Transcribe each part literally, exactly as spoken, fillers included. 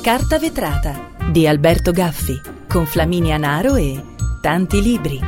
Carta vetrata di Alberto Gaffi, con Flaminia Naro e tanti libri.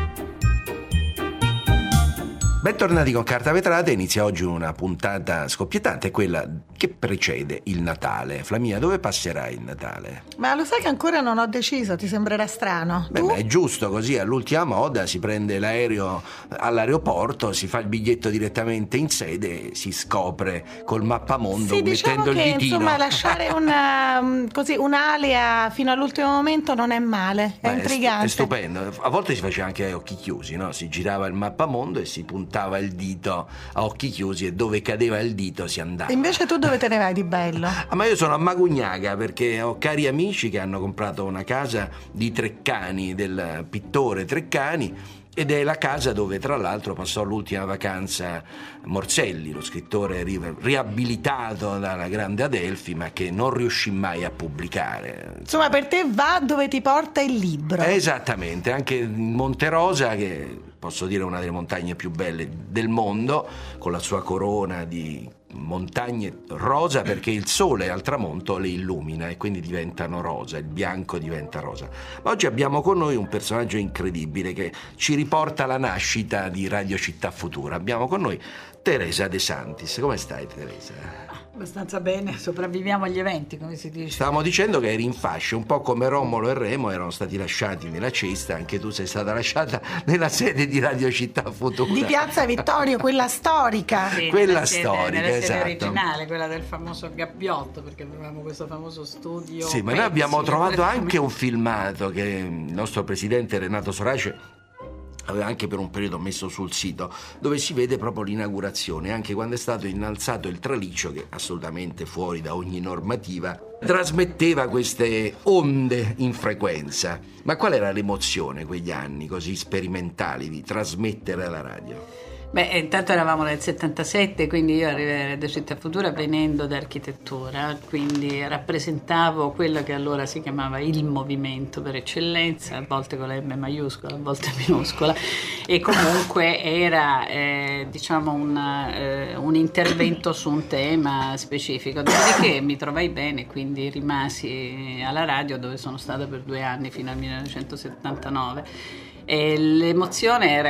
Bentornati con Carta Vetrata. Inizia oggi una puntata scoppiettante, quella che precede il Natale. Flaminia, dove passerai il Natale? Ma lo sai che ancora non ho deciso, ti sembrerà strano. Beh, Tu? ma è giusto così, all'ultima moda si prende l'aereo all'aeroporto, si fa il biglietto direttamente in sede, si scopre col mappamondo Sì, diciamo mettendo che il ditino. insomma lasciare una, um, così, un'alea fino all'ultimo momento non è male, è Ma intrigante. È, stu- è stupendo. A volte si faceva anche a occhi chiusi, no? Si girava il mappamondo e si puntava il dito a occhi chiusi e dove cadeva il dito si andava. Invece tu dove te ne vai di bello? Ah, ma io sono a Magugnaga perché ho cari amici che hanno comprato una casa di Treccani, del pittore Treccani, ed è la casa dove tra l'altro passò l'ultima vacanza Morselli, lo scrittore ri- riabilitato dalla grande Adelphi, ma che non riuscì mai a pubblicare. Insomma, per te va dove ti porta il libro. Esattamente, anche in Monte Rosa, che posso dire è una delle montagne più belle del mondo, con la sua corona di montagne rosa, perché il sole al tramonto le illumina e quindi diventano rosa, il bianco diventa rosa. Ma oggi abbiamo con noi un personaggio incredibile che ci riporta alla nascita di Radio Città Futura. Abbiamo con noi Teresa De Santis. Come stai, Teresa? Abbastanza bene, sopravviviamo agli eventi, come si dice. Stavamo dicendo che eri in fascia, un po' come Romolo e Remo erano stati lasciati nella cesta, anche tu sei stata lasciata nella sede di Radio Città Futura. Di Piazza Vittorio, quella storica. Sì, quella nella sede- storica, nella sede esatto. originale, quella del famoso Gabbiotto, perché avevamo questo famoso studio. Sì, ma noi pezzi, abbiamo trovato praticamente. anche un filmato che il nostro presidente Renato Sorace aveva anche per un periodo messo sul sito, dove si vede proprio l'inaugurazione, anche quando è stato innalzato il traliccio, che assolutamente fuori da ogni normativa trasmetteva queste onde in frequenza. Ma qual era l'emozione quegli anni così sperimentali di trasmettere alla radio? Beh, intanto eravamo nel settantasette, quindi io arrivai a Radio Città Futura venendo da architettura, quindi rappresentavo quello che allora si chiamava il movimento per eccellenza, a volte con la M maiuscola, a volte minuscola, e comunque era eh, diciamo una, eh, un intervento su un tema specifico. Dopodiché mi trovai bene, quindi rimasi alla radio, dove sono stata per due anni fino al millenovecentosettantanove. E l'emozione era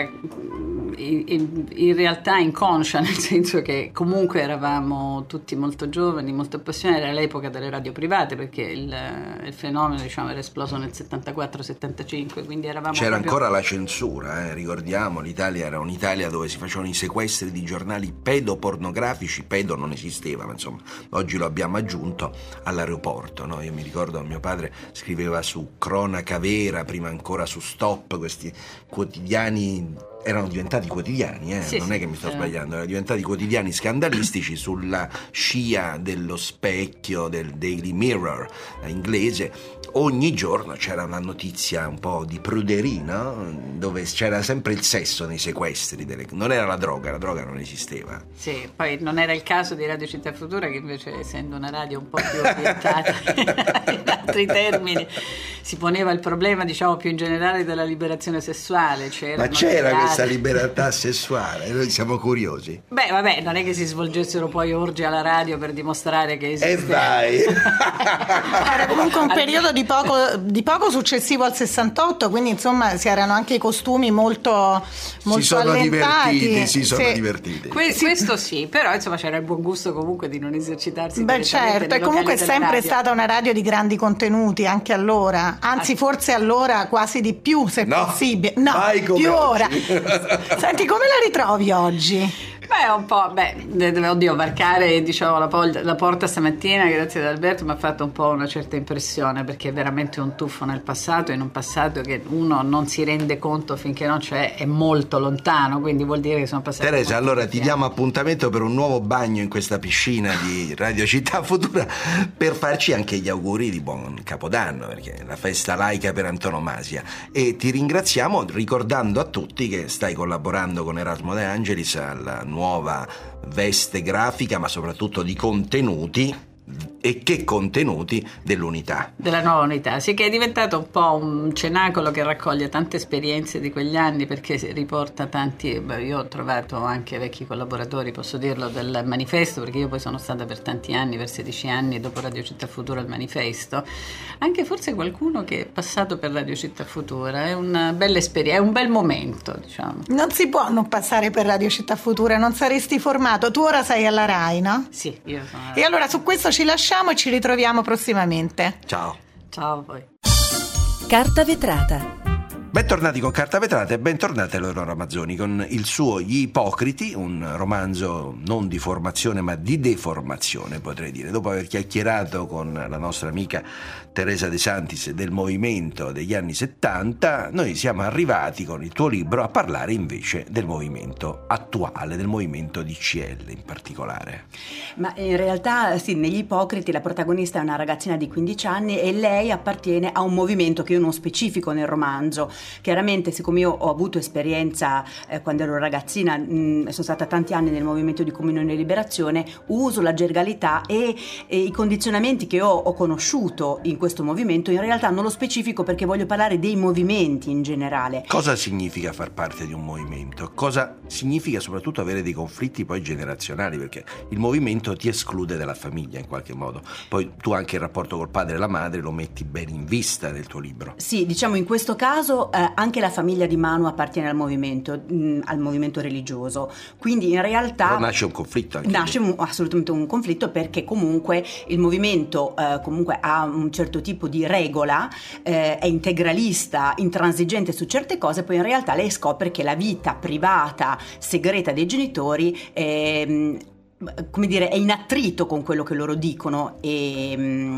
in, in realtà inconscia, nel senso che comunque eravamo tutti molto giovani, molto appassionati. Era l'epoca delle radio private, perché il, il fenomeno, diciamo, era esploso nel settantaquattro settantacinque, quindi eravamo C'era proprio... ancora la censura, eh? Ricordiamo, l'Italia era un'Italia dove si facevano i sequestri di giornali pedopornografici. Pedo non esisteva, ma insomma oggi lo abbiamo aggiunto, all'aeroporto, no? Io mi ricordo mio padre scriveva su Cronaca Vera, prima ancora su Stop, questi quotidiani erano diventati quotidiani, eh? Sì, non sì, è che mi sto sì. sbagliando, erano diventati quotidiani scandalistici sulla scia dello specchio del Daily Mirror inglese. Ogni giorno c'era una notizia un po' di pruderie, no? Dove c'era sempre il sesso nei sequestri, delle... non era la droga, la droga non esisteva. Sì, poi non era il caso di Radio Città Futura, che invece, essendo una radio un po' più orientata in altri termini, si poneva il problema, diciamo, più in generale della liberazione sessuale. C'era Ma c'era materiale. questa libertà sessuale, noi siamo curiosi. Beh, vabbè, non è che si svolgessero poi orge alla radio per dimostrare che esiste. E vai! Era comunque un periodo di poco, di poco successivo al sessantotto, quindi insomma si erano anche i costumi molto, molto si sono allentati. divertiti, si sono Sì. divertiti. Que- questo sì, però insomma c'era il buon gusto comunque di non esercitarsi. Beh, direttamente certo, nei e comunque è locali della sempre radio. stata una radio di grandi contenuti anche allora, anzi forse allora quasi di più, se No, possibile. No, mai come più ora. oggi. Senti, come la ritrovi oggi? Beh, un po', beh, oddio, varcare, diciamo, la, pol- la porta stamattina, grazie ad Alberto, mi ha fatto un po' una certa impressione, perché è veramente un tuffo nel passato, in un passato che uno non si rende conto finché non c'è, è molto lontano, quindi vuol dire che sono passati. Teresa, molti allora tempi. ti diamo appuntamento per un nuovo bagno in questa piscina di Radio Città Futura, per farci anche gli auguri di buon Capodanno, perché è la festa laica per antonomasia, e ti ringraziamo ricordando a tutti che stai collaborando con Erasmo De Angelis alla nuova veste grafica, ma soprattutto di contenuti, e che contenuti dell'unità. Della nuova unità, sì, che è diventato un po' un cenacolo che raccoglie tante esperienze di quegli anni, perché riporta tanti, beh, io ho trovato anche vecchi collaboratori, posso dirlo, del manifesto, perché io poi sono stata per tanti anni, per sedici anni, dopo Radio Città Futura al manifesto, anche forse qualcuno che è passato per Radio Città Futura, è una bella esperienza, è un bel momento, diciamo. Non si può non passare per Radio Città Futura, non saresti formato, tu ora sei alla Rai, no? Sì, io sono alla E allora su questo ci lasciamo e ci ritroviamo prossimamente. Ciao. Ciao a voi. Carta vetrata. Bentornati con Carta Vetrata e bentornate Eleonora Mazzoni con il suo Gli Ipocriti, un romanzo non di formazione ma di deformazione, potrei dire. Dopo aver chiacchierato con la nostra amica Teresa De Santis del movimento degli anni settanta, noi siamo arrivati con il tuo libro a parlare invece del movimento attuale, del movimento D C L in particolare. Ma in realtà sì, negli Ipocriti la protagonista è una ragazzina di quindici anni e lei appartiene a un movimento che io non specifico nel romanzo. Chiaramente, siccome io ho avuto esperienza eh, quando ero ragazzina, mh, sono stata tanti anni nel movimento di Comunione e Liberazione, uso la gergalità e, e i condizionamenti che ho, ho conosciuto in questo movimento, in realtà non lo specifico perché voglio parlare dei movimenti in generale. Cosa significa far parte di un movimento? Cosa significa soprattutto avere dei conflitti poi generazionali? Perché il movimento ti esclude dalla famiglia in qualche modo. Poi tu anche il rapporto col padre e la madre lo metti ben in vista nel tuo libro. Sì, diciamo in questo caso eh, anche la famiglia di Manu appartiene al movimento, mh, al movimento religioso, quindi in realtà Però nasce un conflitto anche nasce un, assolutamente un conflitto, perché comunque il movimento eh, comunque ha un certo tipo di regola, eh, è integralista, intransigente su certe cose, poi in realtà lei scopre che la vita privata segreta dei genitori è, come dire, è in attrito con quello che loro dicono e,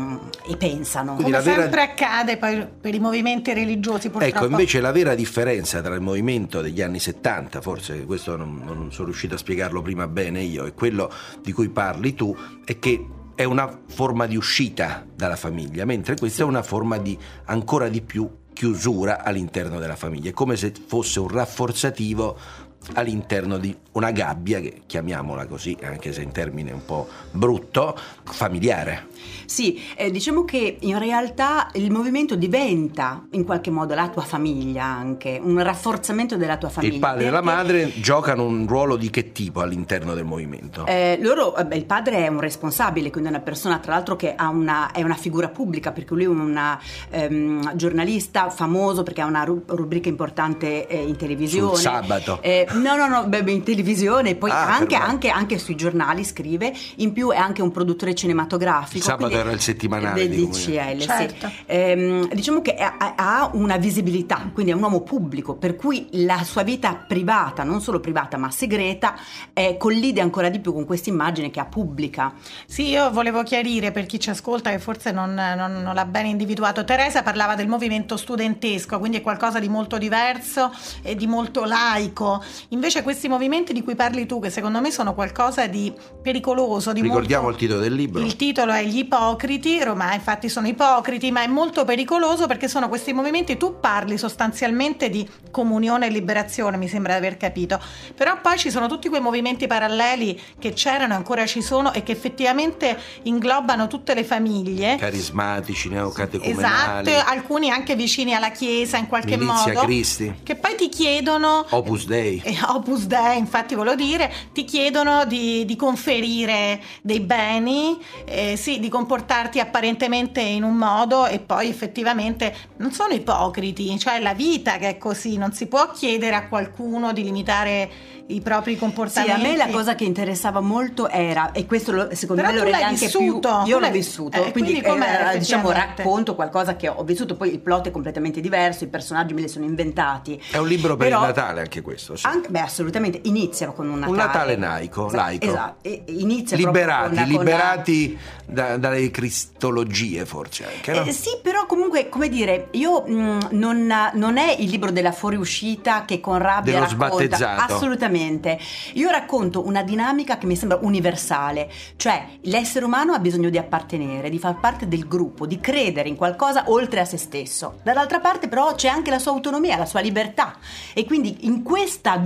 e pensano. Come la vera... sempre accade poi per i movimenti religiosi, purtroppo. Ecco, invece la vera differenza tra il movimento degli anni settanta, forse questo non, non sono riuscito a spiegarlo prima bene io, e quello di cui parli tu, è che è una forma di uscita dalla famiglia, mentre questa è una forma di ancora di più chiusura all'interno della famiglia. È come se fosse un rafforzativo all'interno di una gabbia che, chiamiamola così, anche se in termine un po' brutto, familiare. Sì, eh, diciamo che in realtà il movimento diventa in qualche modo la tua famiglia, anche un rafforzamento della tua famiglia. Il padre perché, e la madre giocano un ruolo di che tipo all'interno del movimento? Eh, loro, eh, il padre è un responsabile, quindi è una persona tra l'altro che ha una, è una figura pubblica, perché lui è un um, giornalista famoso perché ha una ru- rubrica importante eh, in televisione. Sul sabato? Eh, no, no, no, beh, in televisione, poi ah, anche, anche, anche sui giornali scrive, in più è anche un produttore cinematografico. Il sabato era il settimanale del D C L, certo. Sì. Ehm, diciamo che ha, ha una visibilità, quindi è un uomo pubblico, per cui la sua vita privata, non solo privata ma segreta, eh, collide ancora di più con questa immagine che ha pubblica. Sì, io volevo chiarire per chi ci ascolta che forse non, non, non l'ha bene individuato. Teresa parlava del movimento studentesco, quindi è qualcosa di molto diverso e di molto laico. Invece questi movimenti di cui parli tu, che secondo me sono qualcosa di pericoloso, di Ricordiamo molto... il titolo del libro. Il titolo è Gli Ipocriti, Roma infatti sono ipocriti, ma è molto pericoloso perché sono questi movimenti, tu parli sostanzialmente di comunione e liberazione, mi sembra di aver capito, però poi ci sono tutti quei movimenti paralleli che c'erano e ancora ci sono e che effettivamente inglobano tutte le famiglie. Carismatici, neocatecumenali. Esatto, alcuni anche vicini alla Chiesa in qualche Milizia modo. Cristi. Che poi ti chiedono... Opus Dei. Eh, Opus Dei, infatti volevo dire, ti chiedono di, di conferire dei beni, eh, sì, di comportarti apparentemente in un modo e poi effettivamente non sono ipocriti, cioè è la vita che è così, non si può chiedere a qualcuno di limitare i propri comportamenti. Sì, a me la cosa che interessava molto era, e questo lo, secondo Però me lo rende anche vissuto, più, io l'hai, l'ho vissuto, eh, quindi, quindi com'era, eh, diciamo effettivamente? racconto qualcosa che ho vissuto, poi il plot è completamente diverso, i personaggi me li sono inventati. È un libro per Però, il Natale anche questo, sì. Anche, beh, assolutamente, inizia con un Natale. Un Natale laico, Esatto, laico. esatto, e- e inizia liberati, proprio con, liberati da, dalle cristologie forse anche, no? Eh, sì, però comunque, come dire, io mh, non, non è il libro della fuoriuscita che con rabbia Dello racconta, sbattezzato. Assolutamente. Io racconto una dinamica che mi sembra universale, cioè l'essere umano ha bisogno di appartenere, di far parte del gruppo, di credere in qualcosa oltre a se stesso. Dall'altra parte però c'è anche la sua autonomia, la sua libertà, e quindi in questa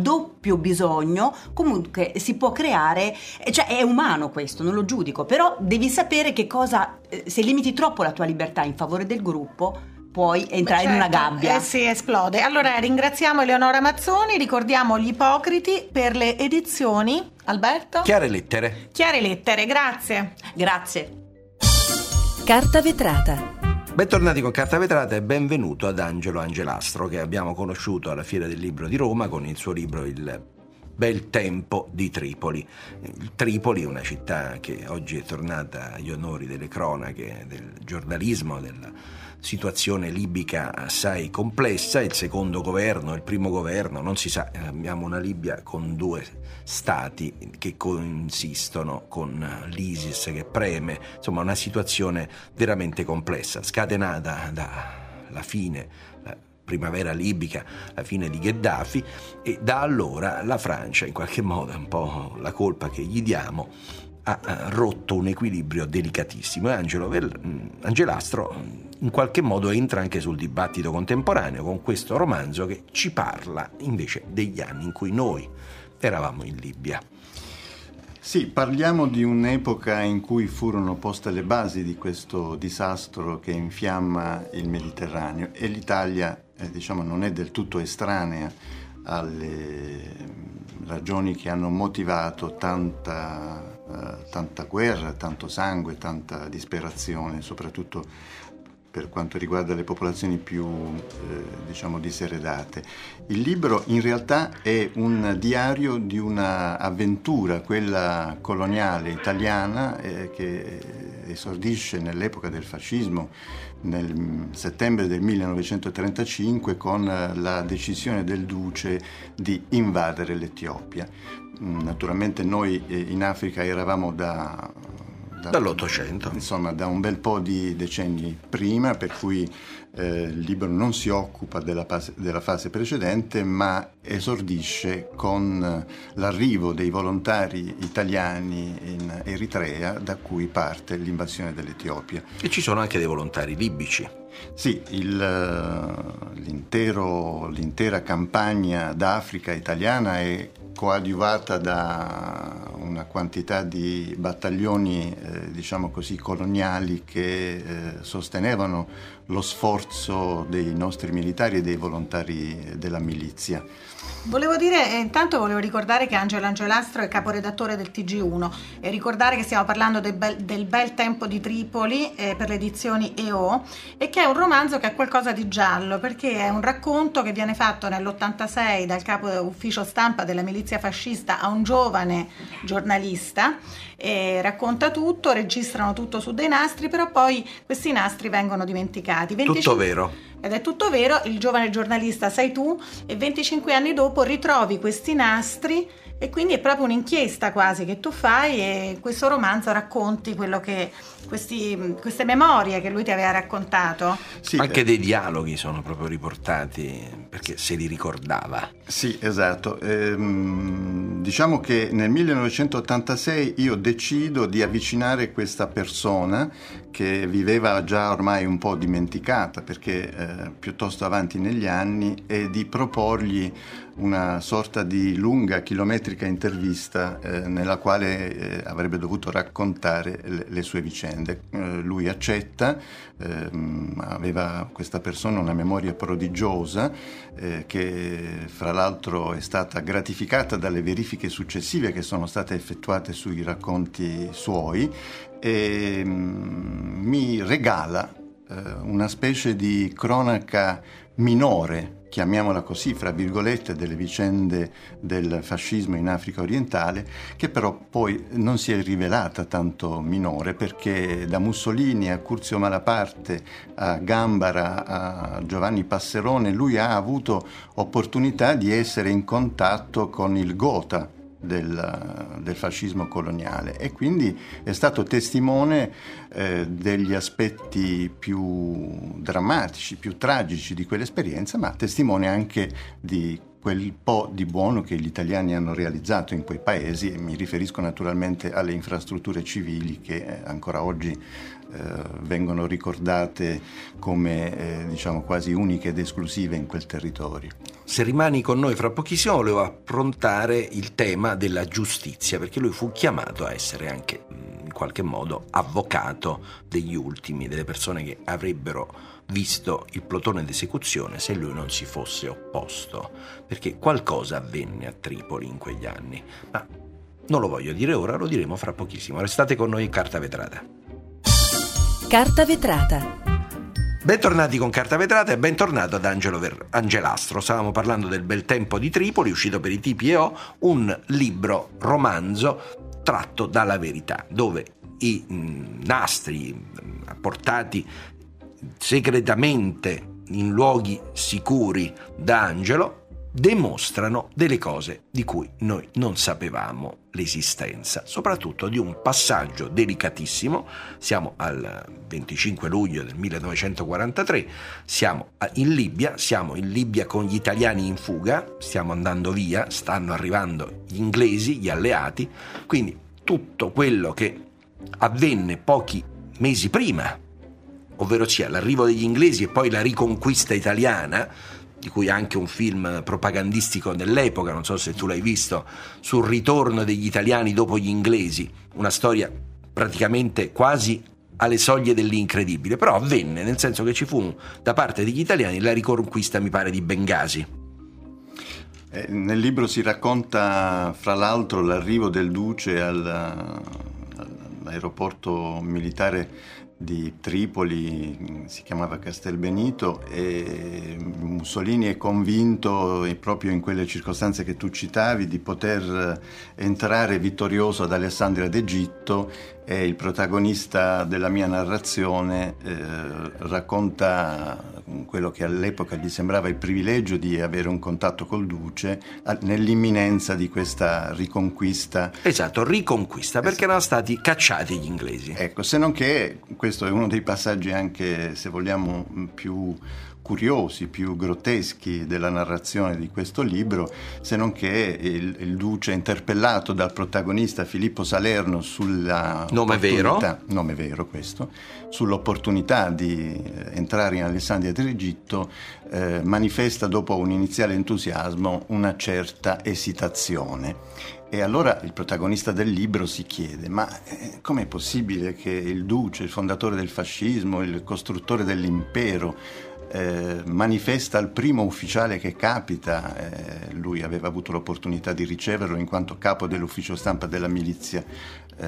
doppio bisogno, comunque si può creare, cioè è umano questo, non lo giudico, però devi sapere che cosa, se limiti troppo la tua libertà in favore del gruppo, puoi entrare Beh, certo, in una gabbia. Eh sì, esplode. Allora ringraziamo Eleonora Mazzoni, ricordiamo Gli Ipocriti per le edizioni, Alberto? Chiare lettere. Chiare lettere, grazie. Grazie. Carta vetrata. Bentornati con Carta Vetrata e benvenuto ad Angelo Angelastro, che abbiamo conosciuto alla Fiera del Libro di Roma con il suo libro Il bel tempo di Tripoli. Tripoli è una città che oggi è tornata agli onori delle cronache, del giornalismo, della situazione libica assai complessa. Il secondo governo, il primo governo, non si sa, abbiamo una Libia con due stati che coinsistono, con l'ISIS che preme, insomma una situazione veramente complessa, scatenata dalla fine, la primavera libica, la fine di Gheddafi, e da allora la Francia, in qualche modo, è un po' la colpa che gli diamo, ha rotto un equilibrio delicatissimo. E Angelo Angelastro in qualche modo entra anche sul dibattito contemporaneo con questo romanzo che ci parla invece degli anni in cui noi eravamo in Libia. Sì, parliamo di un'epoca in cui furono poste le basi di questo disastro che infiamma il Mediterraneo, e l'Italia eh, diciamo non è del tutto estranea alle ragioni che hanno motivato tanta, uh, tanta guerra, tanto sangue, tanta disperazione, soprattutto per quanto riguarda le popolazioni più eh, diciamo diseredate. Il libro in realtà è un diario di una avventura, quella coloniale italiana, eh, che esordisce nell'epoca del fascismo, nel settembre del millenovecentotrentacinque, con la decisione del duce di invadere l'Etiopia. Naturalmente noi in Africa eravamo da dall'Ottocento, insomma da un bel po' di decenni prima, per cui eh, il libro non si occupa della fase, della fase precedente, ma esordisce con l'arrivo dei volontari italiani in Eritrea, da cui parte l'invasione dell'Etiopia. E ci sono anche dei volontari libici. Sì, il, l'intero, l'intera campagna d'Africa italiana è coadiuvata da una quantità di battaglioni, eh, diciamo così, coloniali che eh, sostenevano lo sforzo dei nostri militari e dei volontari della milizia. Volevo dire, eh, intanto volevo ricordare che Angelo Angelastro è caporedattore del T G uno, e ricordare che stiamo parlando del bel, del bel tempo di Tripoli eh, per le edizioni E O, e che è un romanzo che ha qualcosa di giallo, perché è un racconto che viene fatto nell'ottantasei dal capo ufficio stampa della milizia fascista a un giovane giornalista, e racconta tutto, registrano tutto su dei nastri, però poi questi nastri vengono dimenticati. venticinque Tutto vero. Ed è tutto vero, il giovane giornalista sei tu, e venticinque anni dopo ritrovi questi nastri, e quindi è proprio un'inchiesta quasi che tu fai, e questo romanzo racconti quello che questi, queste memorie che lui ti aveva raccontato. Sì, anche eh, dei dialoghi sono proprio riportati perché se li ricordava. Sì, esatto. Ehm, diciamo che nel millenovecentottantasei io decido di avvicinare questa persona che viveva già ormai un po' dimenticata, perché eh, piuttosto avanti negli anni, e di proporgli una sorta di lunga chilometrica intervista eh, nella quale eh, avrebbe dovuto raccontare le, le sue vicende. Eh, lui accetta, ehm, aveva questa persona una memoria prodigiosa eh, che fra l'altro è stata gratificata dalle verifiche successive che sono state effettuate sui racconti suoi, e mm, mi regala eh, una specie di cronaca minore, chiamiamola così, fra virgolette, delle vicende del fascismo in Africa orientale, che però poi non si è rivelata tanto minore, perché da Mussolini a Curzio Malaparte, a Gambara, a Giovanni Passerone, lui ha avuto opportunità di essere in contatto con il Gotha Del, del fascismo coloniale, e quindi è stato testimone eh, degli aspetti più drammatici, più tragici di quell'esperienza, ma testimone anche di quel po' di buono che gli italiani hanno realizzato in quei paesi, e mi riferisco naturalmente alle infrastrutture civili che ancora oggi eh, vengono ricordate come eh, diciamo quasi uniche ed esclusive in quel territorio. Se rimani con noi fra pochissimo, volevo affrontare il tema della giustizia, perché lui fu chiamato a essere anche in qualche modo avvocato degli ultimi, delle persone che avrebbero visto il plotone d'esecuzione se lui non si fosse opposto, perché qualcosa avvenne a Tripoli in quegli anni, ma non lo voglio dire ora, lo diremo fra pochissimo. Restate con noi in Carta Vetrata. Carta Vetrata. Bentornati con Carta Vetrata e bentornato ad Angelo Ver- Angelastro. Stavamo parlando del Bel tempo di Tripoli, uscito per i T P E O, un libro romanzo tratto dalla verità, dove i mh, nastri mh, portati segretamente in luoghi sicuri da Angelo dimostrano delle cose di cui noi non sapevamo l'esistenza, soprattutto di un passaggio delicatissimo. Siamo al venticinque luglio del millenovecentoquarantatré, siamo in Libia, siamo in Libia con gli italiani in fuga, stiamo andando via, stanno arrivando gli inglesi, gli alleati, quindi tutto quello che avvenne pochi mesi prima, ovvero sia l'arrivo degli inglesi e poi la riconquista italiana, di cui anche un film propagandistico dell'epoca, non so se tu l'hai visto, sul ritorno degli italiani dopo gli inglesi, una storia praticamente quasi alle soglie dell'incredibile, però avvenne, nel senso che ci fu da parte degli italiani la riconquista, mi pare, di Bengasi. Eh, nel libro si racconta, fra l'altro, l'arrivo del duce al, all'aeroporto militare di Tripoli, si chiamava Castelbenito, e Mussolini è convinto, e proprio in quelle circostanze che tu citavi, di poter entrare vittorioso ad Alessandria d'Egitto, e il protagonista della mia narrazione eh, racconta quello che all'epoca gli sembrava il privilegio di avere un contatto col duce nell'imminenza di questa riconquista. Esatto, riconquista, perché esatto. Erano stati cacciati gli inglesi. Ecco, se non che questo è uno dei passaggi anche, se vogliamo, più curiosi, più grotteschi della narrazione di questo libro, se non che il, il duce, interpellato dal protagonista Filippo Salerno sulla nome vero nome vero questo sull'opportunità di entrare in Alessandria d'Egitto, eh, manifesta dopo un iniziale entusiasmo una certa esitazione. E allora il protagonista del libro si chiede: ma eh, com'è possibile che il duce, il fondatore del fascismo, il costruttore dell'impero, Eh, manifesta al primo ufficiale che capita, eh, lui aveva avuto l'opportunità di riceverlo in quanto capo dell'ufficio stampa della milizia eh,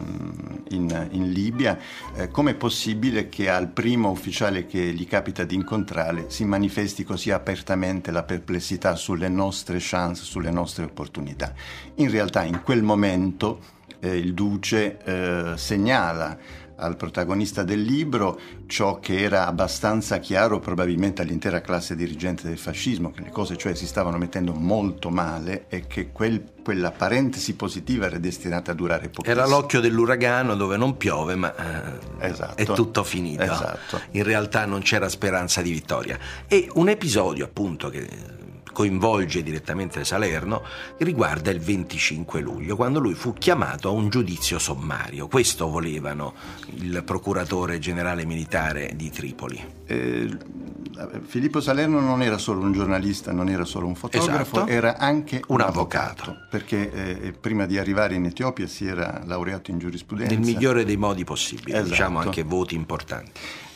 in, in Libia, eh, com'è possibile che al primo ufficiale che gli capita di incontrare si manifesti così apertamente la perplessità sulle nostre chance, sulle nostre opportunità? In realtà in quel momento eh, il duce eh, segnala al protagonista del libro ciò che era abbastanza chiaro probabilmente all'intera classe dirigente del fascismo, che le cose cioè si stavano mettendo molto male e che quel, quella parentesi positiva era destinata a durare pochissimo. Era l'occhio dell'uragano dove non piove ma eh, esatto. è tutto finito. Esatto. In realtà non c'era speranza di vittoria. E un episodio appunto che coinvolge direttamente Salerno riguarda il venticinque luglio, quando lui fu chiamato a un giudizio sommario. Questo volevano il procuratore generale militare di Tripoli. Eh, Filippo Salerno non era solo un giornalista, non era solo un fotografo, esatto. Era anche un, un avvocato, avvocato, perché eh, prima di arrivare in Etiopia si era laureato in giurisprudenza. Nel migliore dei modi possibili, esatto. Diciamo anche voti importanti.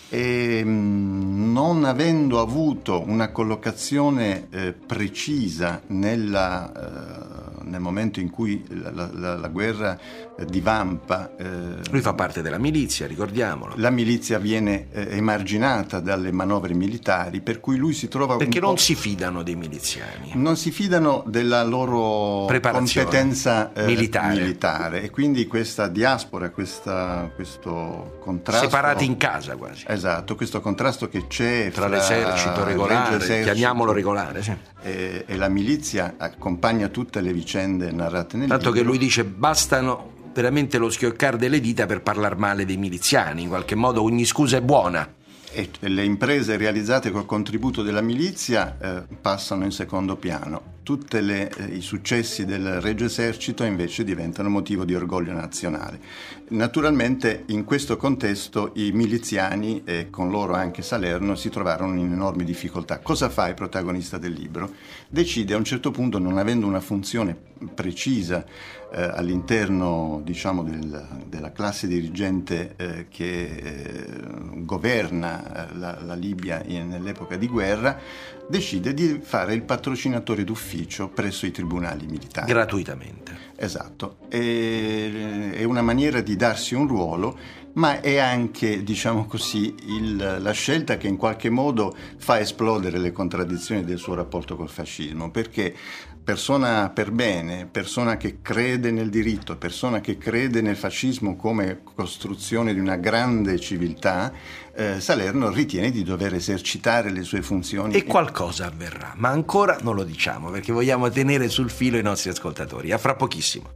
E non avendo avuto una collocazione eh, precisa nella, eh, nel momento in cui la, la, la guerra eh, divampa, eh, lui fa parte della milizia, ricordiamolo. La milizia viene eh, emarginata dalle manovre militari, per cui lui si trova perché un non po'... si fidano dei miliziani, non si fidano della loro competenza eh, militare. militare, e quindi questa diaspora, questa, questo contrasto separati in casa quasi. Esatto, questo contrasto che c'è tra, tra l'esercito regolare, esercito, chiamiamolo regolare, sì. e, e la milizia accompagna tutte le vicende narrate nel Tanto libro. che lui dice bastano veramente lo schioccare delle dita per parlare male dei miliziani, in qualche modo ogni scusa è buona. e le imprese realizzate col contributo della milizia eh, passano in secondo piano. Tutti eh, i successi del Regio Esercito invece diventano motivo di orgoglio nazionale. Naturalmente in questo contesto i miliziani e con loro anche Salerno si trovarono in enormi difficoltà. Cosa fa il protagonista del libro? Decide a un certo punto, non avendo una funzione precisa eh, all'interno, diciamo, del, della classe dirigente eh, che eh, governa la, la Libia in, nell'epoca di guerra, decide di fare il patrocinatore d'ufficio presso i tribunali militari. Gratuitamente. Esatto, è, è una maniera di darsi un ruolo, ma è anche, diciamo così, il, la scelta che in qualche modo fa esplodere le contraddizioni del suo rapporto col fascismo, perché persona per bene, persona che crede nel diritto, persona che crede nel fascismo come costruzione di una grande civiltà, eh, Salerno ritiene di dover esercitare le sue funzioni. E qualcosa avverrà, ma ancora non lo diciamo perché vogliamo tenere sul filo i nostri ascoltatori. A fra pochissimo.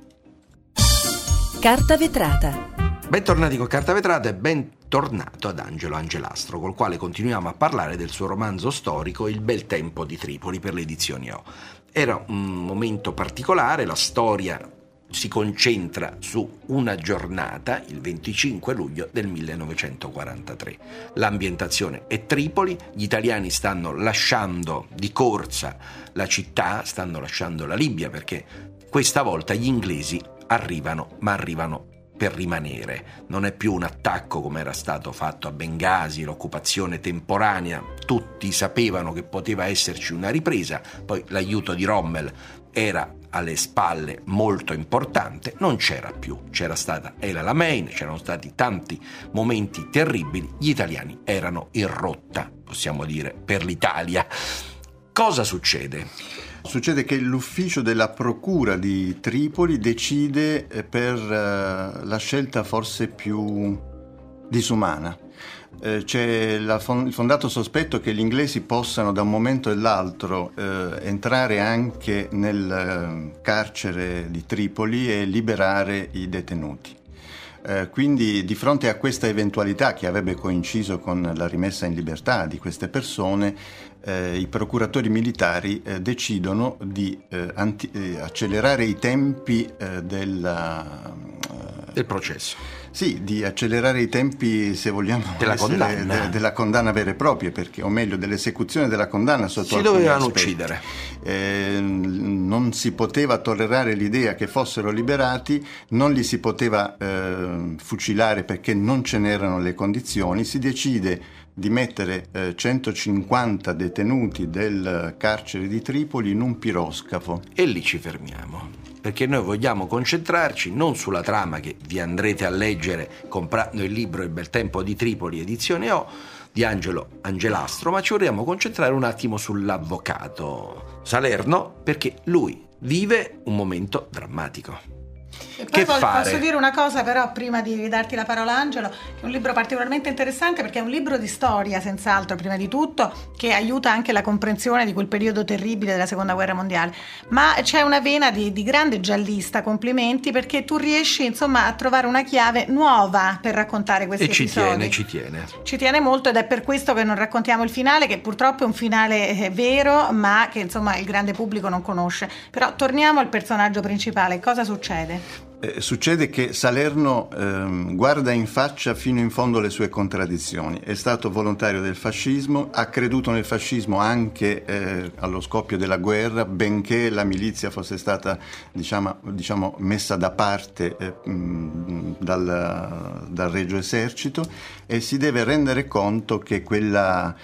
Carta vetrata. Bentornati con Carta Vetrata e bentornato ad Angelo Angelastro, col quale continuiamo a parlare del suo romanzo storico Il bel tempo di Tripoli per le edizioni O. Era un momento particolare, la storia si concentra su una giornata, il venticinque luglio del millenovecentoquarantatré. L'ambientazione è Tripoli, gli italiani stanno lasciando di corsa la città, stanno lasciando la Libia perché questa volta gli inglesi arrivano, ma arrivano per rimanere. Non è più un attacco come era stato fatto a Bengasi, l'occupazione temporanea. Tutti sapevano che poteva esserci una ripresa, poi l'aiuto di Rommel era alle spalle molto importante, non c'era più. C'era stata El Alamein, c'erano stati tanti momenti terribili, gli italiani erano in rotta, possiamo dire, per l'Italia. Cosa succede? Succede che l'ufficio della procura di Tripoli decide per uh, la scelta forse più disumana. Eh, c'è la fon- il fondato sospetto che gli inglesi possano da un momento all'altro eh, entrare anche nel eh, carcere di Tripoli e liberare i detenuti. Eh, quindi di fronte a questa eventualità che avrebbe coinciso con la rimessa in libertà di queste persone, eh, i procuratori militari eh, decidono di eh, anti- eh, accelerare i tempi eh, della, eh, del processo. Sì, di accelerare i tempi, se vogliamo, della essere, condanna. De, della condanna vera e propria, perché, o meglio, dell'esecuzione della condanna sotto si alcuni dovevano aspetti. uccidere. Eh, non si poteva tollerare l'idea che fossero liberati, non li si poteva eh, fucilare perché non ce n'erano le condizioni. Si decide di mettere eh, centocinquanta detenuti del carcere di Tripoli in un piroscafo. E lì ci fermiamo, perché noi vogliamo concentrarci non sulla trama che vi andrete a leggere comprando il libro Il bel tempo di Tripoli, edizione O, di Angelo Angelastro, ma ci vorremmo concentrare un attimo sull'avvocato Salerno, perché lui vive un momento drammatico. E poi Che voglio, fare? posso dire una cosa però prima di ridarti la parola, Angelo, che è un libro particolarmente interessante perché è un libro di storia senz'altro prima di tutto, che aiuta anche la comprensione di quel periodo terribile della seconda guerra mondiale, ma c'è una vena di, di grande giallista, complimenti, perché tu riesci insomma a trovare una chiave nuova per raccontare questi e ci episodi. tiene, ci tiene ci tiene molto, ed è per questo che non raccontiamo il finale, che purtroppo è un finale eh, vero, ma che insomma il grande pubblico non conosce. Però torniamo al personaggio principale. Cosa succede? Eh, succede che Salerno ehm, guarda in faccia fino in fondo le sue contraddizioni. È stato volontario del fascismo, ha creduto nel fascismo anche eh, allo scoppio della guerra, benché la milizia fosse stata diciamo, diciamo messa da parte eh, mh, dal, dal Regio Esercito, e si deve rendere conto che quella,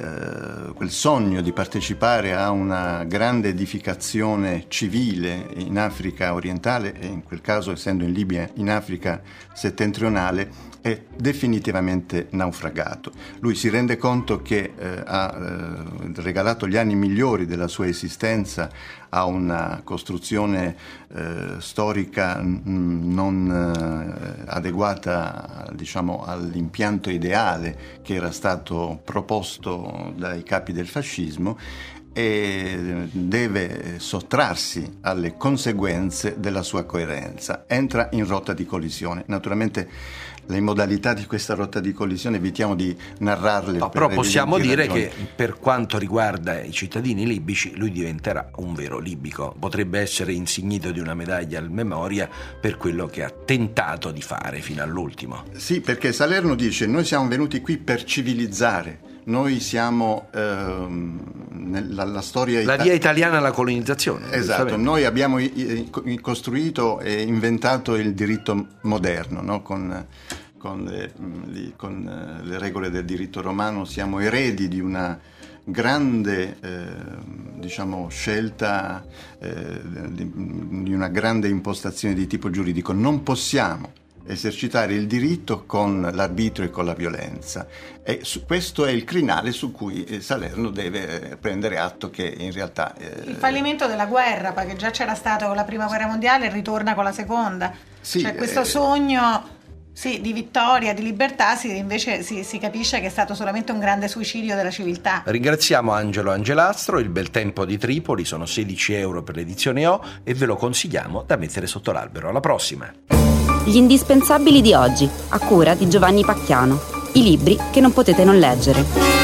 eh, quel sogno di partecipare a una grande edificazione civile in Africa orientale, e in quel caso essendo in Libia, in Africa settentrionale, è definitivamente naufragato. Lui si rende conto che eh, ha eh, regalato gli anni migliori della sua esistenza a una costruzione eh, storica mh, non eh, adeguata, diciamo, all'impianto ideale che era stato proposto dai capi del fascismo, e deve sottrarsi alle conseguenze della sua coerenza, entra in rotta di collisione. Naturalmente le modalità di questa rotta di collisione evitiamo di narrarle. No, per però possiamo dire ragioni. che per quanto riguarda i cittadini libici lui diventerà un vero libico, potrebbe essere insignito di una medaglia al memoria per quello che ha tentato di fare fino all'ultimo. Sì, perché Salerno dice: noi siamo venuti qui per civilizzare. Noi siamo ehm, nella la storia la via italiana alla colonizzazione. Esatto, noi abbiamo i, i, costruito e inventato il diritto moderno, no? con, con, le, li, con le regole del diritto romano siamo eredi di una grande eh, diciamo scelta, eh, di, di una grande impostazione di tipo giuridico. Non possiamo esercitare il diritto con l'arbitrio e con la violenza, e su, questo è il crinale su cui eh, Salerno deve prendere atto che in realtà eh, il fallimento della guerra, perché già c'era stato con la prima guerra mondiale e ritorna con la seconda, sì, cioè questo eh, sogno sì, di vittoria, di libertà, si, invece si, si capisce che è stato solamente un grande suicidio della civiltà. Ringraziamo Angelo Angelastro. Il Bel Tempo di Tripoli sono sedici euro per l'edizione O e ve lo consigliamo da mettere sotto l'albero. Alla prossima. Gli indispensabili di oggi, a cura di Giovanni Pacchiano. I libri che non potete non leggere.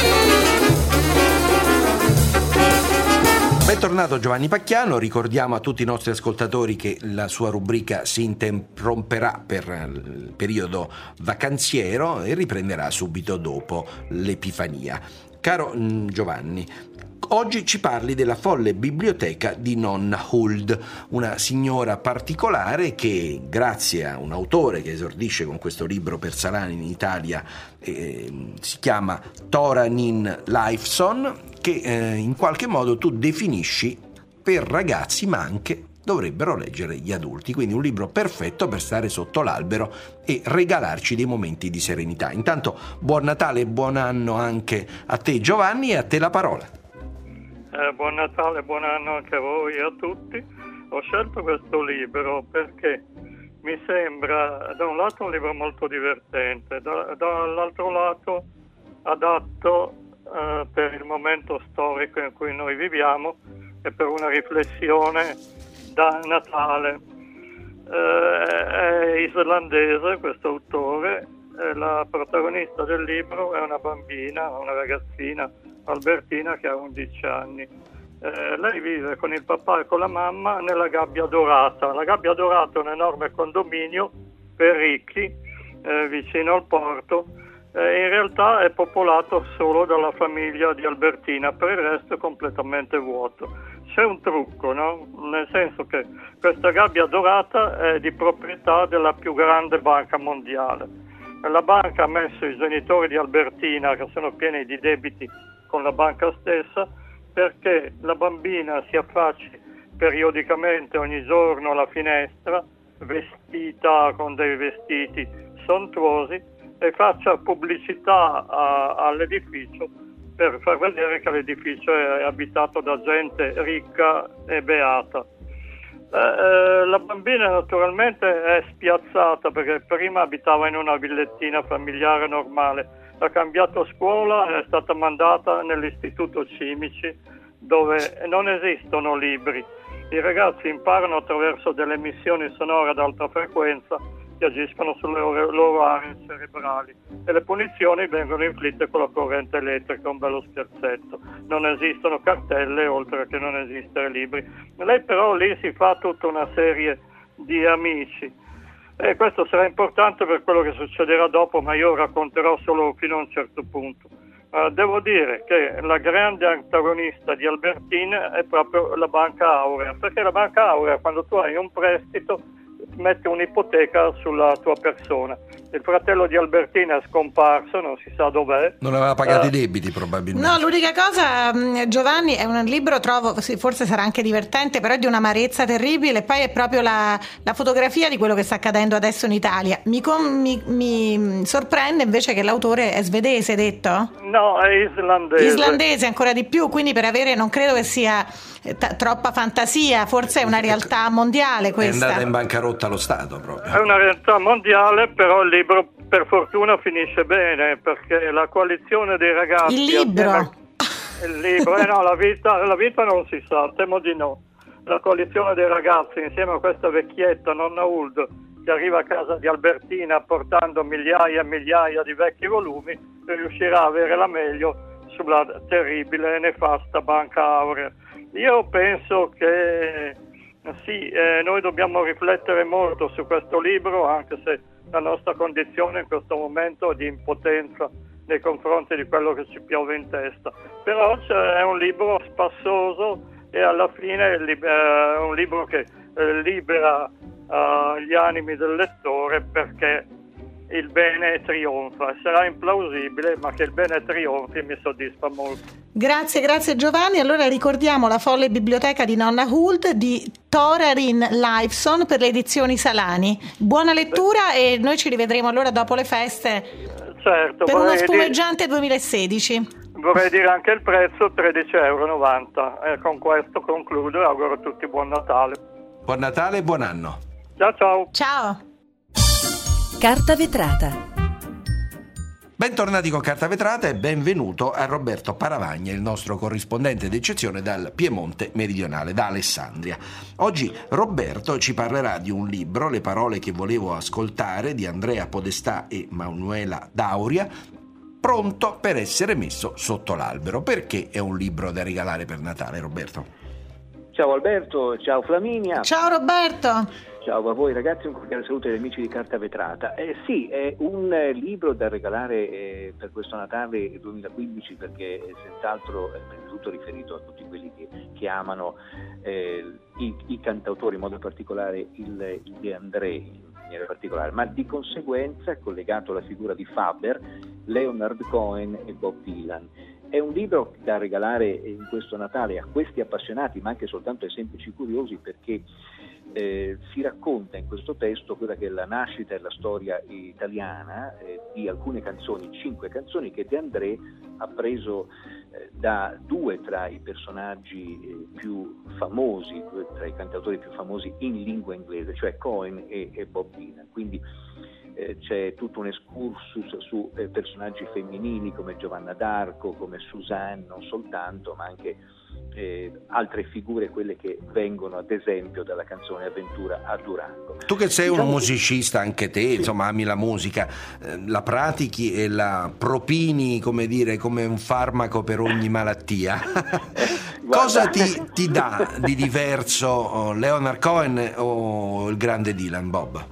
Bentornato Giovanni Pacchiano. Ricordiamo a tutti i nostri ascoltatori che la sua rubrica si interromperà per il periodo vacanziero e riprenderà subito dopo l'Epifania. Caro Giovanni, oggi ci parli della folle biblioteca di nonna Huld, una signora particolare che, grazie a un autore che esordisce con questo libro per Salani in Italia, eh, si chiama Thoranin Lifeson, che eh, in qualche modo tu definisci per ragazzi, ma anche dovrebbero leggere gli adulti, quindi un libro perfetto per stare sotto l'albero e regalarci dei momenti di serenità. Intanto buon Natale e buon anno anche a te Giovanni, e a te la parola. Eh, buon Natale, buon anno anche a voi e a tutti. Ho scelto questo libro perché mi sembra da un lato un libro molto divertente, da, dall'altro lato adatto eh, per il momento storico in cui noi viviamo e per una riflessione da Natale. Eh, è islandese questo autore, e la protagonista del libro è una bambina, una ragazzina, Albertina, che ha undici anni. Eh, lei vive con il papà e con la mamma nella Gabbia Dorata. La Gabbia Dorata è un enorme condominio per ricchi eh, vicino al porto. Eh, in realtà è popolato solo dalla famiglia di Albertina, per il resto è completamente vuoto. C'è un trucco, no? Nel senso che questa Gabbia Dorata è di proprietà della più grande banca mondiale. La banca ha messo i genitori di Albertina, che sono pieni di debiti con la banca stessa, perché la bambina si affacci periodicamente ogni giorno alla finestra, vestita con dei vestiti sontuosi, e faccia pubblicità a, all'edificio per far vedere che l'edificio è abitato da gente ricca e beata. Eh, eh, la bambina naturalmente è spiazzata perché prima abitava in una villettina familiare normale, ha cambiato scuola e è stata mandata nell'istituto Cimici, dove non esistono libri. I ragazzi imparano attraverso delle emissioni sonore ad alta frequenza che agiscono sulle loro aree cerebrali, e le punizioni vengono inflitte con la corrente elettrica, un bello scherzetto. Non esistono cartelle, oltre che non esistere libri. Lei però lì si fa tutta una serie di amici, e questo sarà importante per quello che succederà dopo, ma io racconterò solo fino a un certo punto. Uh, devo dire che la grande antagonista di Albertina è proprio la Banca Aurea, perché la Banca Aurea, quando tu hai un prestito, mette un'ipoteca sulla tua persona. Il fratello di Albertina è scomparso, non si sa dov'è. Non aveva pagato uh, i debiti probabilmente. No, l'unica cosa, Giovanni, è un libro, trovo, sì, forse sarà anche divertente, però è di un'amarezza terribile, e poi è proprio la, la fotografia di quello che sta accadendo adesso in Italia. Mi, com, mi, mi sorprende invece che l'autore è svedese, hai detto? No, è islandese. Islandese ancora di più, quindi per avere, non credo che sia t- troppa fantasia, forse è una realtà mondiale questa. È andata in bancarotta lo Stato proprio. È una realtà mondiale, però il libro per fortuna finisce bene, perché la coalizione dei ragazzi... Il libro? Assieme... Il libro, eh no, la vita, la vita non si sa, temo di no. La coalizione dei ragazzi insieme a questa vecchietta, nonna Uld, che arriva a casa di Albertina portando migliaia e migliaia di vecchi volumi, riuscirà a avere la meglio sulla terribile e nefasta Banca Aurea. Io penso che sì, eh, noi dobbiamo riflettere molto su questo libro, anche se la nostra condizione in questo momento è di impotenza nei confronti di quello che ci piove in testa. Però è un libro spassoso e alla fine è un libro che eh, libera uh, gli animi del lettore, perché il bene trionfa. Sarà implausibile, ma che il bene trionfi mi soddisfa molto. Grazie, grazie Giovanni. Allora ricordiamo La folle biblioteca di nonna Huld di Thorarin Lifeson per le edizioni Salani. Buona lettura. Beh. E noi ci rivedremo allora dopo le feste, certo, per uno spumeggiante dire, duemilasedici. Vorrei dire anche il prezzo, tredici virgola novanta euro. E con questo concludo e auguro a tutti buon Natale. Buon Natale e buon anno. Ciao ciao. Ciao. Carta vetrata. Bentornati con Carta Vetrata e benvenuto a Roberto Paravagna, il nostro corrispondente d'eccezione dal Piemonte meridionale, da Alessandria. Oggi Roberto ci parlerà di un libro, Le parole che volevo ascoltare, di Andrea Podestà e Manuela Dauria, pronto per essere messo sotto l'albero. Perché è un libro da regalare per Natale, Roberto? Ciao Alberto, ciao Flaminia. Ciao Roberto. Ciao a voi ragazzi, un cordiale saluto agli amici di Carta Vetrata. Eh, sì, è un eh, libro da regalare eh, per questo Natale duemilaquindici, perché è senz'altro è tutto riferito a tutti quelli che, che amano eh, i, i cantautori, in modo particolare il, il De André in maniera particolare, ma di conseguenza collegato alla figura di Faber, Leonard Cohen e Bob Dylan. È un libro da regalare in questo Natale a questi appassionati, ma anche soltanto ai semplici curiosi, perché Eh, si racconta in questo testo quella che è la nascita e la storia italiana eh, di alcune canzoni, cinque canzoni che De André ha preso eh, da due tra i personaggi eh, più famosi, due tra i cantautori più famosi in lingua inglese, cioè Cohen e, e Bob Dylan. Quindi eh, c'è tutto un excursus su eh, personaggi femminili come Giovanna d'Arco, come Suzanne, non soltanto, ma anche Eh, altre figure, quelle che vengono ad esempio dalla canzone Avventura a Durango. Tu che sei un musicista anche te, sì, insomma ami la musica, eh, la pratichi e la propini, come dire, come un farmaco per ogni malattia. Cosa ti, ti dà di diverso oh, Leonard Cohen o il grande Dylan, Bob?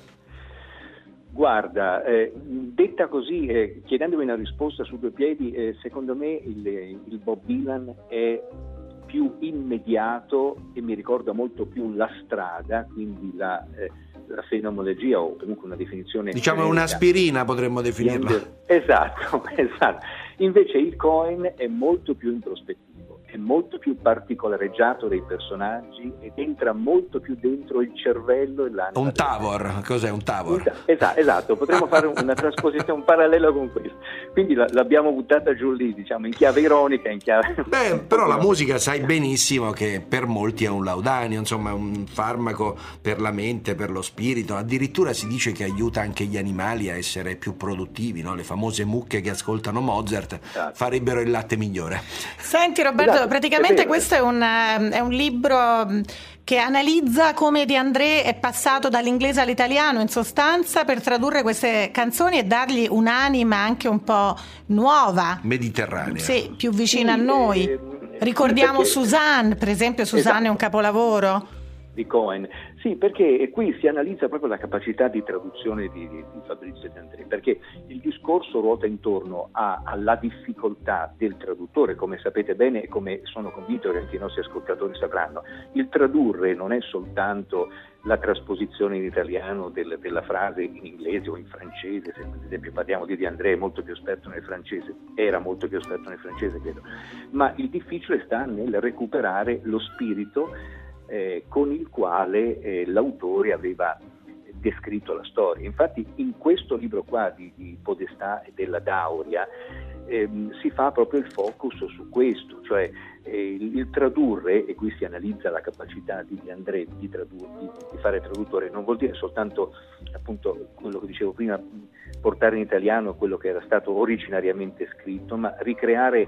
Guarda, eh, detta così, eh, chiedendomi una risposta su due piedi, eh, secondo me il, il Bob Dylan è più immediato e mi ricorda molto più la strada, quindi la, eh, la fenomologia, o comunque una definizione, diciamo un'aspirina potremmo definirla. Esatto, esatto. Invece il Cohen è molto più introspettivo, è molto più particolareggiato dei personaggi ed entra molto più dentro il cervello e l'anima. Un Tavor, cos'è un Tavor? Esatto, esatto, potremmo fare una trasposizione, un parallelo con questo. Quindi l'abbiamo buttata giù lì, diciamo, in chiave ironica, in chiave... Beh, però la musica sai benissimo che per molti è un laudanio, insomma, un farmaco per la mente, per lo spirito. Addirittura si dice che aiuta anche gli animali a essere più produttivi, no? Le famose mucche che ascoltano Mozart esatto. farebbero il latte migliore. Senti Roberto, esatto. Praticamente è questo è un, è un libro che analizza come De André è passato dall'inglese all'italiano, in sostanza, per tradurre queste canzoni e dargli un'anima anche un po' nuova, mediterranea, sì, più vicina sì, a noi. Eh, Ricordiamo perché... Suzanne, per esempio. Suzanne esatto. è un capolavoro di Cohen. Sì, perché qui si analizza proprio la capacità di traduzione di, di, di Fabrizio De André, perché il discorso ruota intorno a, alla difficoltà del traduttore, come sapete bene e come sono convinto che anche i nostri ascoltatori sapranno. Il tradurre non è soltanto la trasposizione in italiano del, della frase in inglese o in francese, se ad esempio parliamo di De André, è molto più esperto nel francese, era molto più esperto nel francese credo, ma il difficile sta nel recuperare lo spirito Eh, con il quale eh, l'autore aveva descritto la storia. Infatti in questo libro qua di, di Podestà e della Dauria ehm, si fa proprio il focus su questo, cioè eh, il, il tradurre, e qui si analizza la capacità di André di, tradur- di, di fare traduttore, non vuol dire soltanto appunto quello che dicevo prima, portare in italiano quello che era stato originariamente scritto, ma ricreare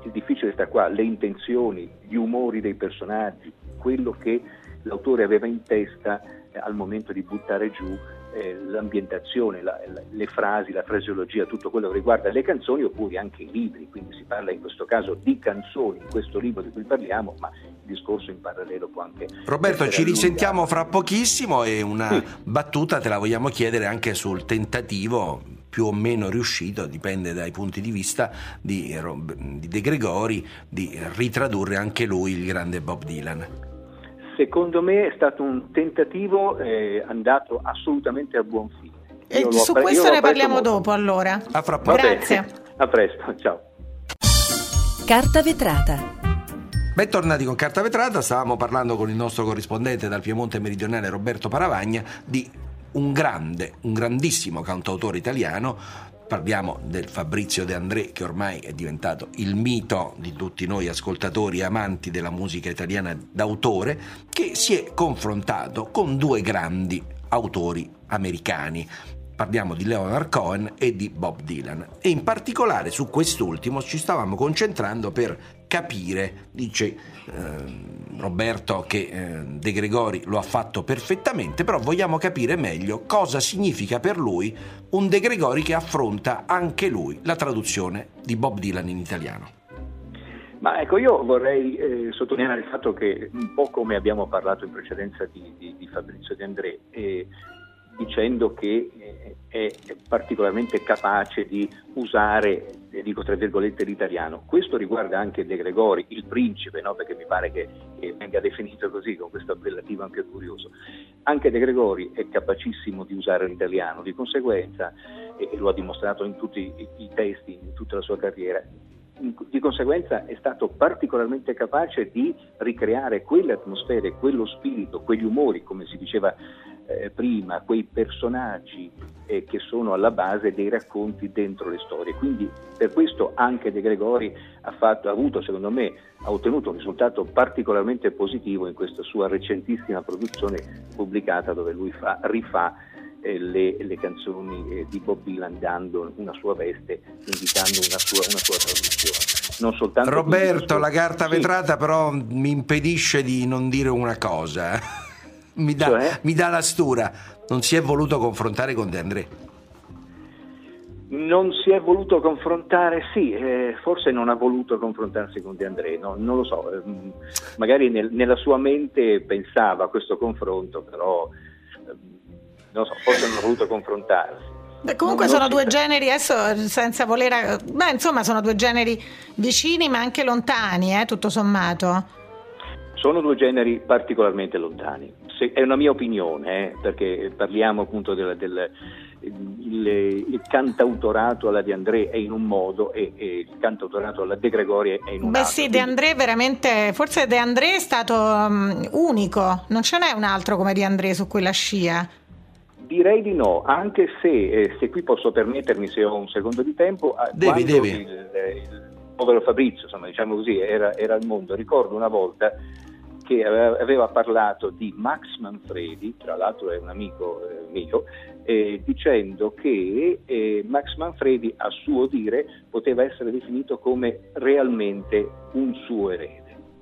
il difficile sta qua, le intenzioni, gli umori dei personaggi, quello che l'autore aveva in testa eh, al momento di buttare giù eh, l'ambientazione, la, la, le frasi, la fraseologia, tutto quello che riguarda le canzoni oppure anche i libri, quindi si parla in questo caso di canzoni, in questo libro di cui parliamo, ma il discorso in parallelo può anche... Roberto, ci risentiamo fra pochissimo e una sì. battuta te la vogliamo chiedere anche sul tentativo più o meno riuscito, dipende dai punti di vista, di, di De Gregori di ritradurre anche lui il grande Bob Dylan. Secondo me è stato un tentativo eh, andato assolutamente a buon fine. E su appre- questo ne parliamo molto. dopo allora. A fra poco. Grazie. A presto, ciao. Carta vetrata. Bentornati con Carta Vetrata, stavamo parlando con il nostro corrispondente dal Piemonte meridionale Roberto Paravagna di un grande, un grandissimo cantautore italiano. Parliamo del Fabrizio De André, che ormai è diventato il mito di tutti noi ascoltatori e amanti della musica italiana d'autore, che si è confrontato con due grandi autori americani. Parliamo di Leonard Cohen e di Bob Dylan, e in particolare su quest'ultimo ci stavamo concentrando per capire, dice eh, Roberto, che eh, De Gregori lo ha fatto perfettamente, però vogliamo capire meglio cosa significa per lui un De Gregori che affronta anche lui la traduzione di Bob Dylan in italiano. Ma ecco, io vorrei eh, sottolineare il fatto che, un po' come abbiamo parlato in precedenza di, di, di Fabrizio De André, eh, dicendo che eh, è particolarmente capace di usare, eh, dico tra virgolette, l'italiano. Questo riguarda anche De Gregori, il principe, no? Perché mi pare che eh, venga definito così, con questo appellativo anche curioso. Anche De Gregori è capacissimo di usare l'italiano, di conseguenza, e eh, lo ha dimostrato in tutti i, i testi, in tutta la sua carriera, di conseguenza è stato particolarmente capace di ricreare quelle atmosfere, quello spirito, quegli umori, come si diceva eh, prima, quei personaggi eh, che sono alla base dei racconti dentro le storie. Quindi per questo anche De Gregori ha, fatto, ha avuto, secondo me, ha ottenuto un risultato particolarmente positivo in questa sua recentissima produzione pubblicata, dove lui fa, rifà Le, le canzoni eh, di Bob Dylan, dando una sua veste, indicando una sua, una sua traduzione. Non soltanto Roberto, la carta vetrata sì. però mi impedisce di non dire una cosa. mi, dà, cioè? mi dà la stura. Non si è voluto confrontare con De André. Non si è voluto confrontare, sì, eh, forse non ha voluto confrontarsi con De André, no, non lo so. Eh, magari nel, nella sua mente pensava a questo confronto, però non so, forse non ha voluto confrontarsi. Beh, comunque non, non sono due generi, adesso senza voler, beh, insomma sono due generi vicini ma anche lontani, eh, tutto sommato. Sono due generi particolarmente lontani. Se, è una mia opinione, eh, perché parliamo appunto del, del il, il cantautorato alla De André è in un modo e, e il cantautorato alla De Gregori è in un Beh, altro. Beh sì, De André veramente, forse De André è stato um, unico, non ce n'è un altro come De André su quella scia. Direi di no, anche se, eh, se qui posso permettermi, se ho un secondo di tempo, devi, quando devi. Il, il povero Fabrizio, insomma, diciamo così, era, era al mondo, ricordo una volta che aveva parlato di Max Manfredi, tra l'altro è un amico eh, mio, eh, dicendo che eh, Max Manfredi, a suo dire, poteva essere definito come realmente un suo erede.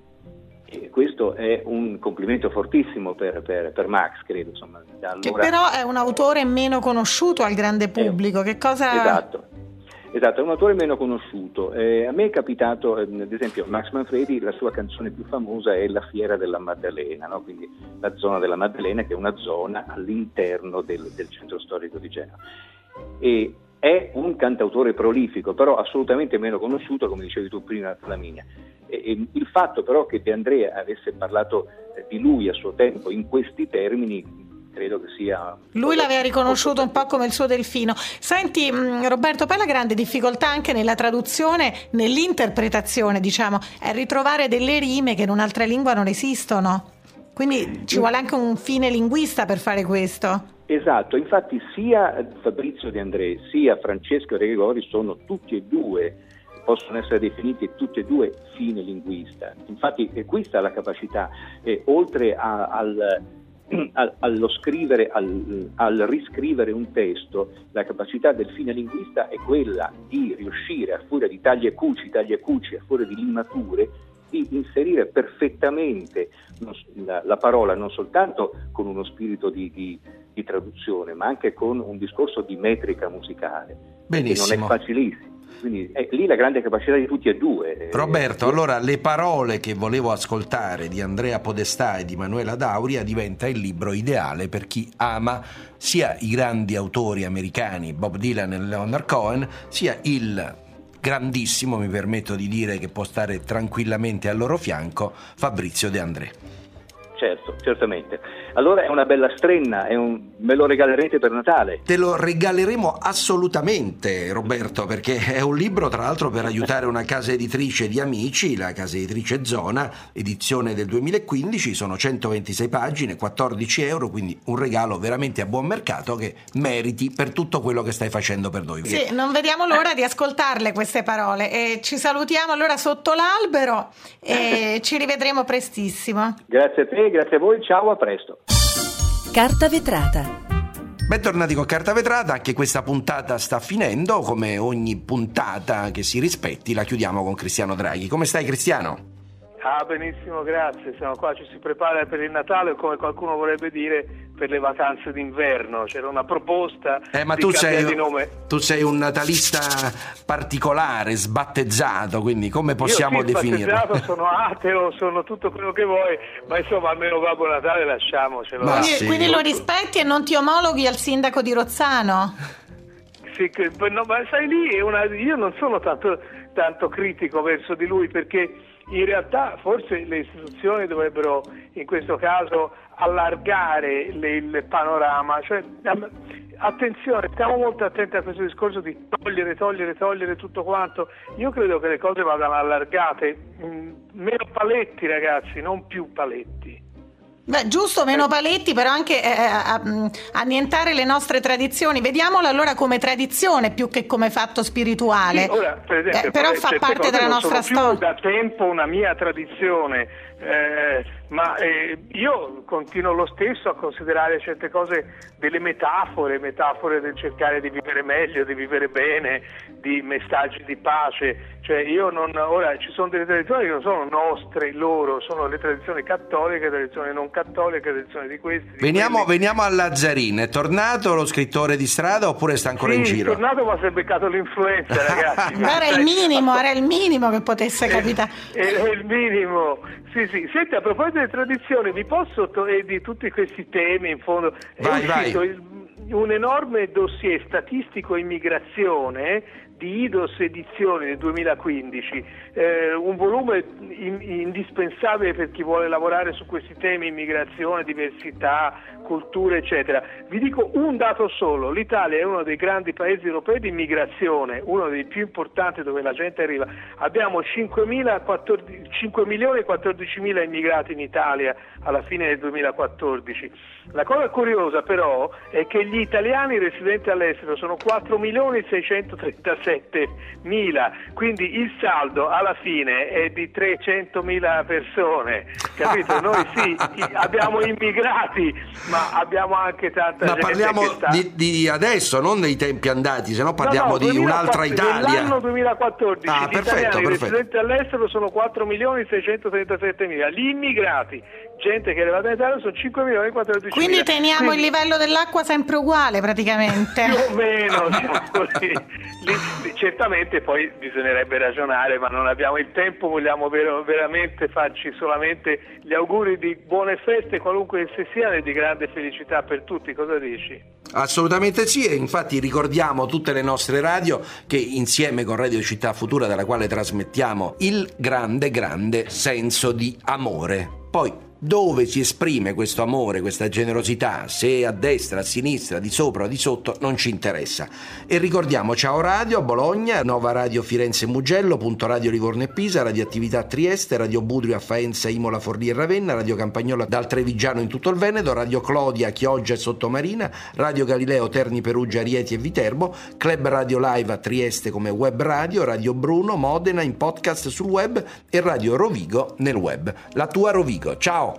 E questo è un complimento fortissimo per, per, per Max, credo. Insomma, da allora... Che però è un autore meno conosciuto al grande pubblico. Che cosa... Esatto. Esatto, è un autore meno conosciuto. Eh, a me è capitato, eh, ad esempio, Max Manfredi, la sua canzone più famosa è La Fiera della Maddalena, no? Quindi la zona della Maddalena, che è una zona all'interno del, del centro storico di Genova. E è un cantautore prolifico, però assolutamente meno conosciuto, come dicevi tu prima, Flaminia. E, e il fatto però che De André avesse parlato eh, di lui a suo tempo in questi termini, credo che sia... Lui l'aveva riconosciuto un po' come il suo Delfino. Senti Roberto, poi la grande difficoltà anche nella traduzione, nell'interpretazione, diciamo, è ritrovare delle rime che in un'altra lingua non esistono. Quindi ci vuole anche un fine linguista per fare questo. Esatto, infatti sia Fabrizio De André sia Francesco De Gregori sono tutti e due, possono essere definiti tutti e due fine linguista. Infatti è questa la capacità, eh, oltre a, al al, allo scrivere, al, al riscrivere un testo, la capacità del fine linguista è quella di riuscire, a furia di tagli e cuci, tagli e cuci, a furia di limature, di inserire perfettamente la, la parola, non soltanto con uno spirito di, di, di traduzione, ma anche con un discorso di metrica musicale. Benissimo. Che non è facilissimo. Quindi è lì la grande capacità di tutti e due. Roberto, allora le parole che volevo ascoltare di Andrea Podestà e di Manuela Dauria diventa il libro ideale per chi ama sia i grandi autori americani Bob Dylan e Leonard Cohen, sia il grandissimo, mi permetto di dire che può stare tranquillamente al loro fianco, Fabrizio De André. Certo, certamente. Allora è una bella strenna, è un... me lo regalerete per Natale? Te lo regaleremo assolutamente, Roberto, perché è un libro tra l'altro per aiutare una casa editrice di amici, la casa editrice Zona, edizione del duemilaquindici, sono centoventisei pagine, quattordici euro, quindi un regalo veramente a buon mercato che meriti per tutto quello che stai facendo per noi. Sì, non vediamo l'ora di ascoltarle queste parole e ci salutiamo allora sotto l'albero e ci rivedremo prestissimo. Grazie a te, grazie a voi, ciao, a presto. Carta vetrata. Bentornati con Carta Vetrata, anche questa puntata sta finendo, come ogni puntata che si rispetti la chiudiamo con Cristiano Draghi. Come stai, Cristiano? Ah, benissimo, grazie, siamo qua, ci si prepara per il Natale o come qualcuno vorrebbe dire per le vacanze d'inverno, c'era una proposta eh, ma di tu cambiare sei, di nome. Tu sei un natalista particolare, sbattezzato, quindi come possiamo Io sì, definirlo? Sbattezzato, sono ateo, sono tutto quello che vuoi, ma insomma almeno Babbo Natale lasciamocelo. Quindi, sì. quindi lo rispetti e non ti omologhi al sindaco di Rozzano? Sì, che, no, ma sai lì è una, io non sono tanto, tanto critico verso di lui, perché in realtà forse le istituzioni dovrebbero in questo caso allargare le, il panorama, cioè attenzione, stiamo molto attenti a questo discorso di togliere, togliere, togliere tutto quanto. Io credo che le cose vadano allargate, meno paletti ragazzi, non più paletti. Beh, giusto, meno paletti, però anche eh, annientare le nostre tradizioni. Vediamola allora come tradizione più che come fatto spirituale. Sì, ora, per esempio, eh, però fa parte della nostra storia. Da tempo una mia tradizione, eh, ma eh, io continuo lo stesso a considerare certe cose delle metafore, metafore del cercare di vivere meglio, di vivere bene, di messaggi di pace. Cioè io non, ora ci sono delle tradizioni che non sono nostre, loro, sono le tradizioni cattoliche, tradizioni non cattoliche, tradizioni di questi. Di veniamo, quelli. veniamo a Lazzarin, è tornato lo scrittore di strada oppure sta ancora sì, in giro? È tornato, ma si è beccato l'influenza, ragazzi. Era il minimo, era il minimo che potesse capitare. Era il minimo. Sì, sì. Senti, a proposito delle tradizioni, vi posso to- e di tutti questi temi, in fondo, vai, è vai. uscito il, un enorme dossier statistico immigrazione di I D O S Edizioni del duemilaquindici, eh, un volume in, indispensabile per chi vuole lavorare su questi temi, immigrazione, diversità, cultura, eccetera. Vi dico un dato solo: l'Italia è uno dei grandi paesi europei di immigrazione, uno dei più importanti dove la gente arriva. Abbiamo cinque milioni e quattordicimila immigrati in Italia alla fine del duemilaquattordici. La cosa curiosa però è che gli italiani residenti all'estero sono quattro milioni seicentotrentasettemila, quindi il saldo alla fine è di trecentomila persone, capito? Noi sì, abbiamo immigrati, ma abbiamo anche tanta ma gente parliamo che sta... di, di adesso, non dei tempi andati, se no parliamo no, no, di un'altra Italia. Nell'anno duemilaquattordici ah, gli perfetto, italiani perfetto. residenti all'estero sono quattro milioni seicentotrentasettemila, gli immigrati, gente che è arrivata in Italia, sono cinque milioni e quattordicimila. Quindi teniamo Quindi, il livello dell'acqua sempre uguale praticamente. più o meno, diciamo così. Lì, certamente poi bisognerebbe ragionare, ma non abbiamo il tempo, vogliamo ver- veramente farci solamente gli auguri di buone feste, qualunque esse siano, e di grande felicità per tutti. Cosa dici? Assolutamente sì, e infatti ricordiamo tutte le nostre radio che insieme con Radio Città Futura, dalla quale trasmettiamo il grande grande senso di amore. Poi dove si esprime questo amore, questa generosità, se a destra, a sinistra, di sopra o di sotto, non ci interessa. E ricordiamo Ciao Radio a Bologna, Nova Radio Firenze e Mugello, Punto Radio Livorno e Pisa, Radioattività a Trieste, Radio Budrio a Faenza, Imola, Forlì e Ravenna, Radio Campagnola dal Trevigiano in tutto il Veneto, Radio Clodia, Chioggia e Sottomarina, Radio Galileo, Terni, Perugia, Rieti e Viterbo, Club Radio Live a Trieste come web radio, Radio Bruno, Modena in podcast sul web e Radio Rovigo nel web. La tua Rovigo. Ciao!